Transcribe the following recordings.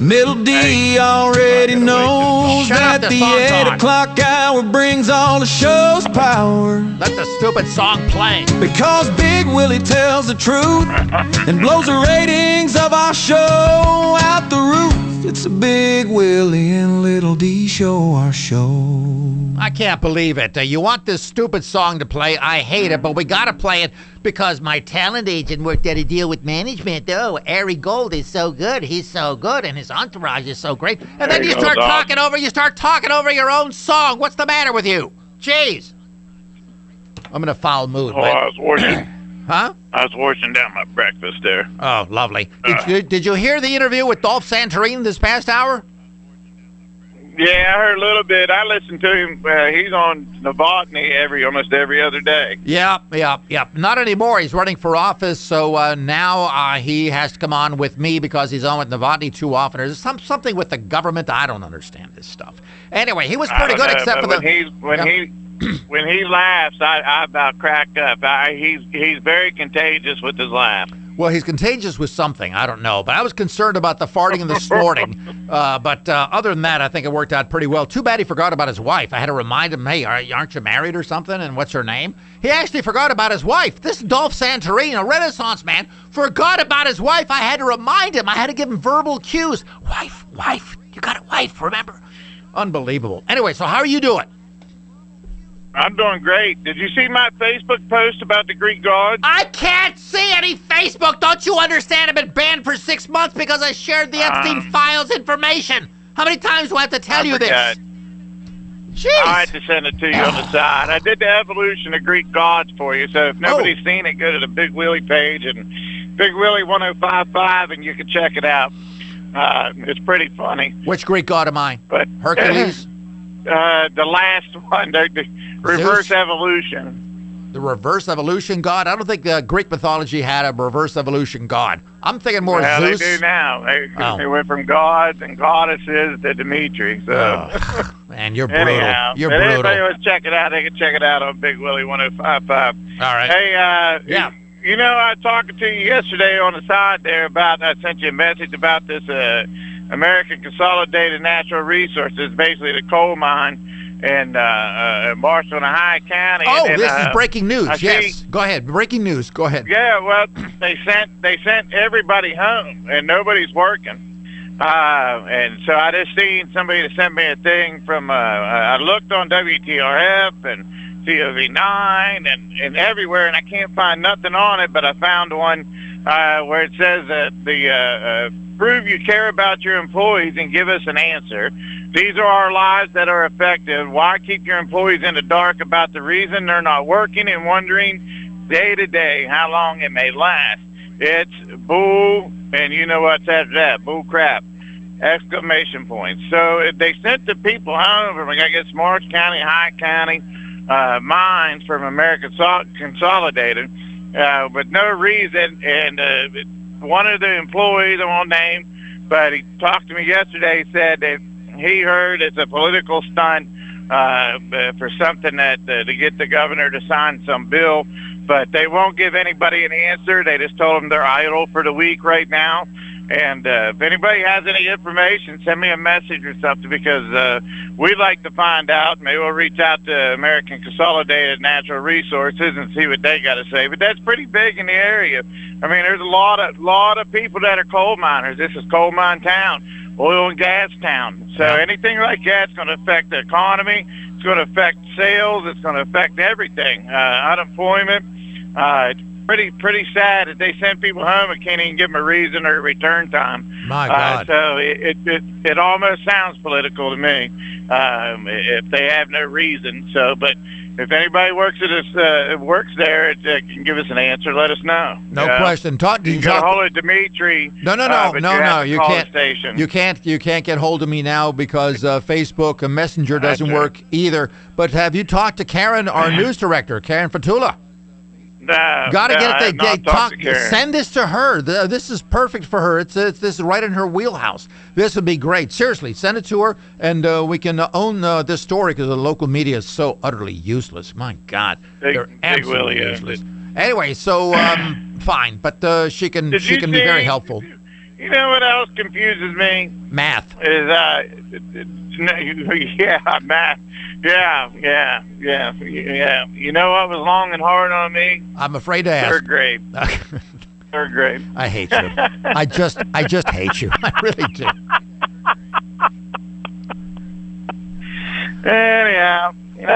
Middle D already knows that the 8 o'clock hour brings all the show's power. Let the stupid song play. Because Big Willie tells the truth and blows the ratings of our show out the roof. It's a Big Willie and Little D show, our show. I can't believe it. You want this stupid song to play? I hate it, but we gotta play it because my talent agent worked out a deal with management. Oh, Ari Gold is so good. He's so good, and his entourage is so great. And then you start talking over your own song. What's the matter with you? Jeez. I'm in a foul mood. I was washing. Huh? I was washing down my breakfast there. Oh, lovely. Did you hear the interview with Dolph Santorini this past hour? Yeah, I heard a little bit. I listened to him. He's on Novotny almost every other day. Yep. Not anymore. He's running for office, so now he has to come on with me because he's on with Novotny too often. There's something with the government. I don't understand this stuff. Anyway, he was pretty good, except for when he laughs, I about crack up. He's very contagious with his laugh. Well, he's contagious with something. I don't know. But I was concerned about the farting and the snorting. But other than that, I think it worked out pretty well. Too bad he forgot about his wife. I had to remind him, hey, aren't you married or something? And what's her name? He actually forgot about his wife. This Dolph Santorini, a Renaissance man, forgot about his wife. I had to remind him. I had to give him verbal cues. Wife. You got a wife, remember? Unbelievable. Anyway, so how are you doing? I'm doing great. Did you see my Facebook post about the Greek gods? I can't see any Facebook. Don't you understand? I've been banned for 6 months because I shared the Epstein files information. How many times do I have to tell you this? Jeez. I had to send it to you on the side. I did the evolution of Greek gods for you, so if nobody's seen it, go to the Big Willie page and Big Willie 1055 and you can check it out. It's pretty funny. Which Greek god am I? But Hercules? The last one, the reverse evolution. The reverse evolution god? I don't think Greek mythology had a reverse evolution god. I'm thinking more Zeus. They do now. They went from gods and goddesses to Dimitri. So. Man, you're brutal. Anyhow, you're brutal. Anybody wants to check it out, they can check it out on Big Willie 1055. All right. Hey, yeah. You know, I was talking to you yesterday on the side there about, I sent you a message about this American Consolidated Natural Resources, basically the coal mine in Marshall and Ohio County. Oh, this is breaking news. Yes. Go ahead. Breaking news. Go ahead. Yeah, well, they sent everybody home, and nobody's working. And so I just seen somebody that sent me a thing from, I looked on WTRF and COV9 and everywhere, and I can't find nothing on it, but I found one where it says that the prove you care about your employees and give us an answer. These are our lives that are affected. Why keep your employees in the dark about the reason they're not working and wondering day to day how long it may last? It's bull, and you know what's after that, bull crap, exclamation points. So they sent the people home from, I guess, Marsh County, High County, mines from American Consolidated with no reason. And one of the employees, I won't name, but he talked to me yesterday, said that he heard it's a political stunt for something that to get the governor to sign some bill, but they won't give anybody an answer. They just told them they're idle for the week right now. And if anybody has any information, send me a message or something, because we'd like to find out. Maybe we'll reach out to American Consolidated Natural Resources and see what they got to say. But that's pretty big in the area. I mean, there's a lot of people that are coal miners. This is coal mine town, oil and gas town. So anything like that's going to affect the economy. It's going to affect sales. It's going to affect everything. Unemployment. It's pretty sad that they send people home and can't even give them a reason or a return time. My God. So it almost sounds political to me if they have no reason. So, but if anybody works at this works there, can give us an answer. Let us know. No question. Did you get hold of Dimitri? No. You can't. You can't get hold of me now because Facebook and Messenger doesn't work either. But have you talked to Karen, our news director, Karen Fatula? No, gotta get it. They talk. Karen. Send this to her. This is perfect for her. This is right in her wheelhouse. This would be great. Seriously, send it to her, and we can own this story because the local media is so utterly useless. My God, they're absolutely useless. Anyway, so fine, but she can be very helpful. You know what else confuses me? Math. Is yeah, math. Yeah. You know what was long and hard on me? I'm afraid to ask. Third grade. Third grade. I hate you. I just hate you. I really do. Anyhow,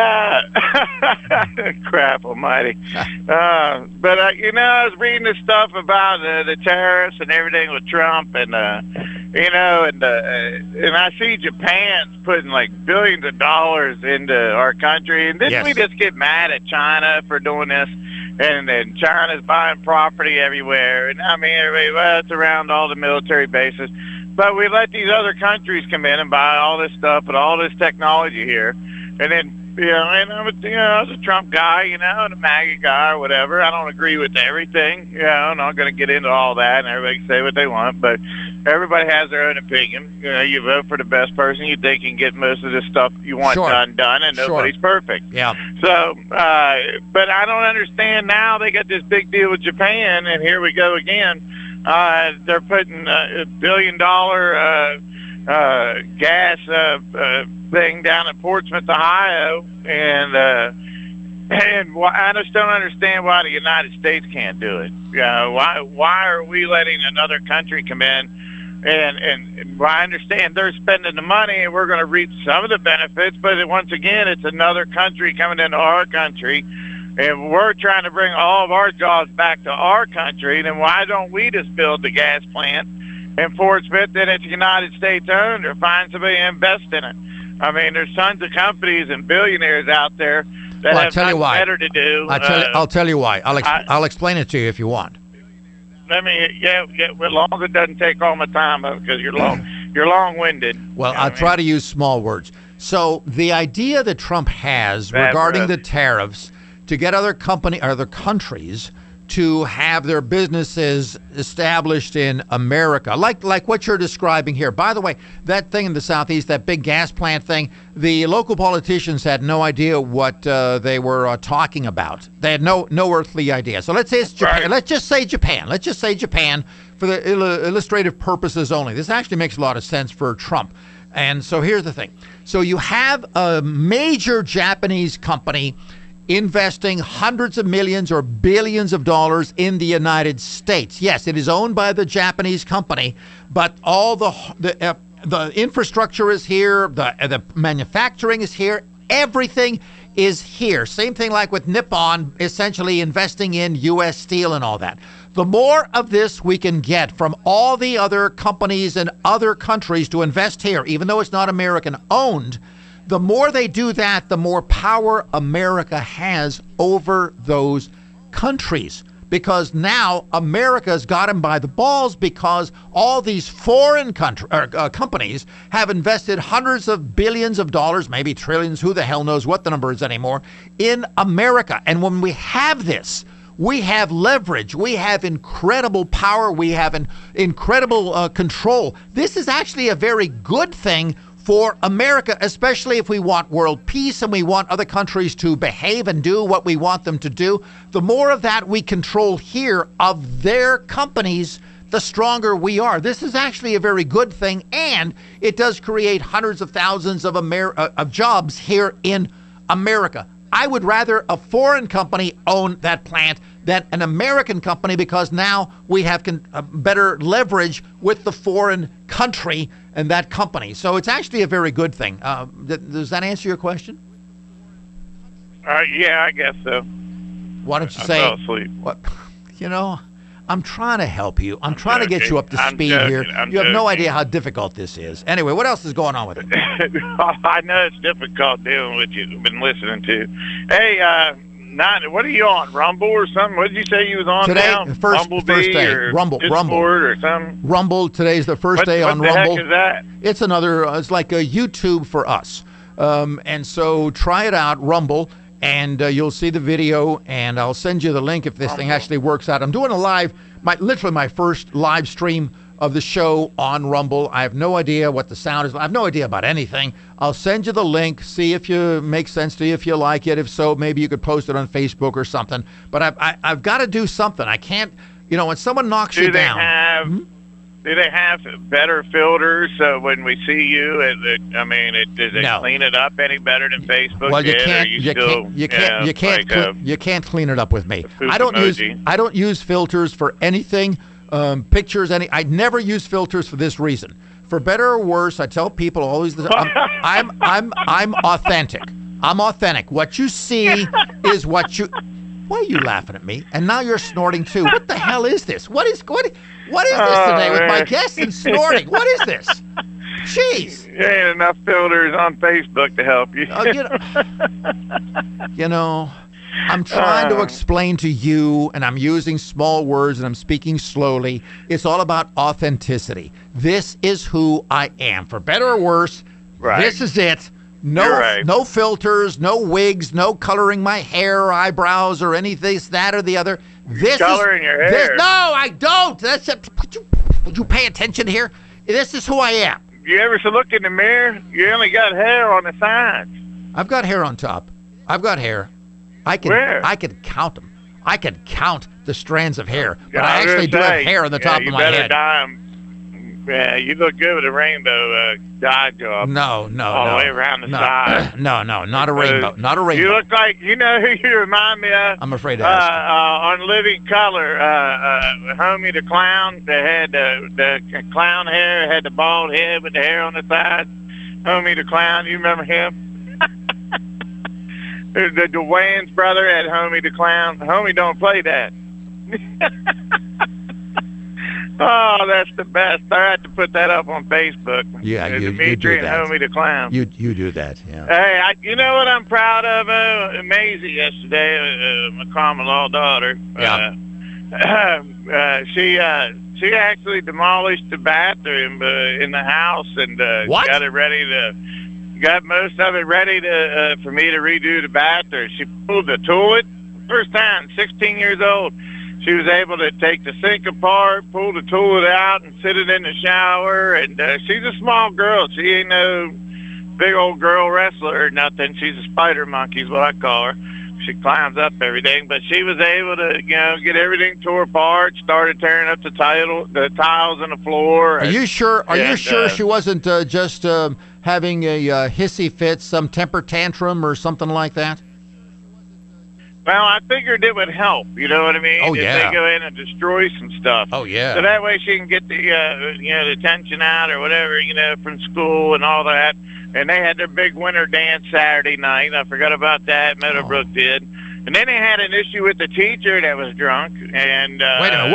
crap almighty. But I was reading this stuff about the tariffs and everything with Trump, and and I see Japan's putting like billions of dollars into our country, and then we just get mad at China for doing this, and then China's buying property everywhere, and I mean everybody, well, it's around all the military bases. But we let these other countries come in and buy all this stuff and all this technology here. And then, and I was a Trump guy, and a MAGA guy or whatever. I don't agree with everything. I'm not going to get into all that, and everybody can say what they want. But everybody has their own opinion. You vote for the best person you think can get most of the stuff you want done, and nobody's perfect. Yeah. So, but I don't understand now. They got this big deal with Japan, and here we go again. They're putting $1 billion gas thing down at Portsmouth, Ohio, and I just don't understand why the United States can't do it. Why are we letting another country come in? And I understand they're spending the money, and we're going to reap some of the benefits, but once again, it's another country coming into our country. And we're trying to bring all of our jobs back to our country, then why don't we just build the gas plant in Portsmouth that it's United States owned, or find somebody to invest in it? I mean, there's tons of companies and billionaires out there that have nothing better to do. I'll tell you why. I'll explain it to you if you want. Let me, as long as it doesn't take all my time up, because you're long-winded. Well, I'll try to use small words. So the idea that Trump has regarding the tariffs to get other countries to have their businesses established in America, like what you're describing here. By the way, that thing in the Southeast, that big gas plant thing, the local politicians had no idea what they were talking about. They had no earthly idea. So let's say it's Japan. Right. Let's just say Japan for the illustrative purposes only. This actually makes a lot of sense for Trump. And so here's the thing. So you have a major Japanese company investing hundreds of millions or billions of dollars in the United States. Yes, it is owned by the Japanese company, but all the infrastructure is here, the manufacturing is here, everything is here. Same thing like with Nippon essentially investing in U.S. Steel and all that. The more of this we can get from all the other companies and other countries to invest here, even though it's not American owned, the more they do that, the more power America has over those countries. Because now America's got him by the balls, because all these foreign companies have invested hundreds of billions of dollars, maybe trillions, who the hell knows what the number is anymore, in America. And when we have this, we have leverage, we have incredible power, we have an incredible control. This is actually a very good thing for America, especially if we want world peace and we want other countries to behave and do what we want them to do. The more of that we control here of their companies, the stronger we are. This is actually a very good thing, and it does create hundreds of thousands of jobs here in America. I would rather a foreign company own that plant than an American company, because now we have better leverage with the foreign country and that company. So it's actually a very good thing. Does that answer your question? Yeah, I guess so. Why don't you say? I fell asleep. What? I'm trying to help you. I'm trying to get you up to speed here. You have no idea how difficult this is. Anyway, what else is going on with it? I know it's difficult dealing with you. I've been listening to. Hey, what are you on? Rumble or something? What did you say you was on today? Now? First day. Or Rumble. Or something? Rumble. Today's the first day on Rumble. What the heck is that? It's another. It's like a YouTube for us. And so try it out, Rumble. And you'll see the video, and I'll send you the link if this thing actually works out. I'm doing literally my first live stream of the show on Rumble. I have no idea what the sound is. I have no idea about anything. I'll send you the link, see if it makes sense to you, if you like it. If so, maybe you could post it on Facebook or something. But I've got to do something. I can't, when someone knocks you down. Do they have better filters so when we see you, does it No. clean it up any better than Facebook? Well, you did, or can't. you still, You can't clean it up with me. poop I emoji. don't use filters for anything, pictures. I never use filters for this reason. For better or worse, I tell people always that I'm authentic. I'm authentic. What you see is what you. Why are you laughing at me? And now you're snorting too. What the hell is this? What is this today with my man. guests and snorting? What is this? Jeez. There ain't enough filters on Facebook to help you. You know, I'm trying to explain to you, and I'm using small words, and I'm speaking slowly. It's all about authenticity. This is who I am. For better or worse, Right. This is it. No, You're right. no filters, no wigs, no coloring my hair or eyebrows or any this, that, or the other. This Coloring your hair. No, I don't. That's it. Would you pay attention here? This is who I am. You ever look in the mirror? You only got hair on the sides. I've got hair on top. I've got hair. I can count them. I can count the strands of hair, but I actually do have hair on the top of my head. You better dye 'em. Yeah, you look good with a rainbow dye job. No, all the way around the side. No, not a rainbow. Not a rainbow. You look like, you know who you remind me of? I'm afraid to ask. On Living Color, Homie the Clown, that had the clown hair, had the bald head with the hair on the side. Homie the Clown, you remember him? The Wayans brother had Homie the Clown. Homie don't play that. Oh, that's the best. I had to put that up on Facebook. Yeah, you Dimitri do and that. Homie the Clown. You do that, yeah. Hey, you know what I'm proud of? Maisie yesterday, my common-law daughter. Yeah. She actually demolished the bathroom in the house and What? got most of it ready for me to redo the bathroom. She pulled the toilet first time, 16 years old. She was able to take the sink apart, pull the toilet out, and sit it in the shower. And she's a small girl. She ain't no big old girl wrestler or nothing. She's a spider monkey is what I call her. She climbs up everything. But she was able to, get everything tore apart, started tearing up the tiles in the floor. Are you sure? Are you and, sure she wasn't just having a hissy fit, some temper tantrum, or something like that? Well, I figured it would help. You know what I mean? Oh, if yeah. they go in and destroy some stuff. Oh yeah. So that way she can get the, the tension out or whatever, from school and all that. And they had their big winter dance Saturday night. I forgot about that. Meadowbrook did. And then they had an issue with the teacher that was drunk. And Wait a minute.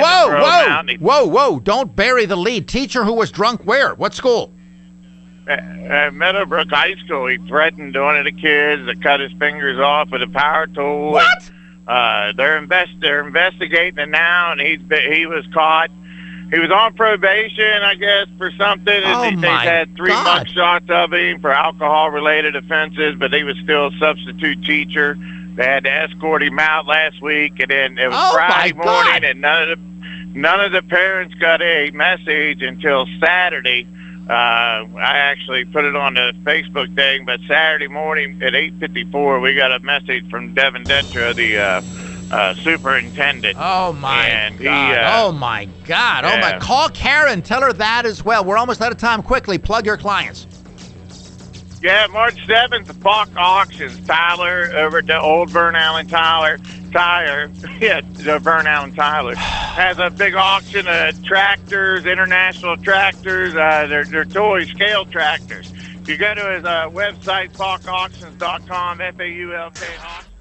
Whoa. Don't bury the lead. Teacher who was drunk where? What school? Meadowbrook High School. He threatened one of the kids to cut his fingers off with a power tool. What? They're investigating it now, and he was caught. He was on probation, I guess, for something. Oh, They my had 3 God. month shots of him for alcohol-related offenses, but he was still a substitute teacher. They had to escort him out last week, and then it was Oh, Friday my morning, God. and none of the parents got a message until Saturday. I actually put it on the Facebook thing, but Saturday morning at 8:54, we got a message from Devin Dentra, the superintendent. Oh my And God. Oh my God. Oh my. yeah. Call Karen. Tell her that as well. We're almost out of time. Quickly, plug your clients. Yeah, March 7th, the Falk Auctions, Tyler, over at the old Vern Allen Tire. Yeah, the Vern Allen Tyler has a big auction of tractors, international tractors. They're toy scale tractors. You go to his website, falkauctions.com, FAULK auctions.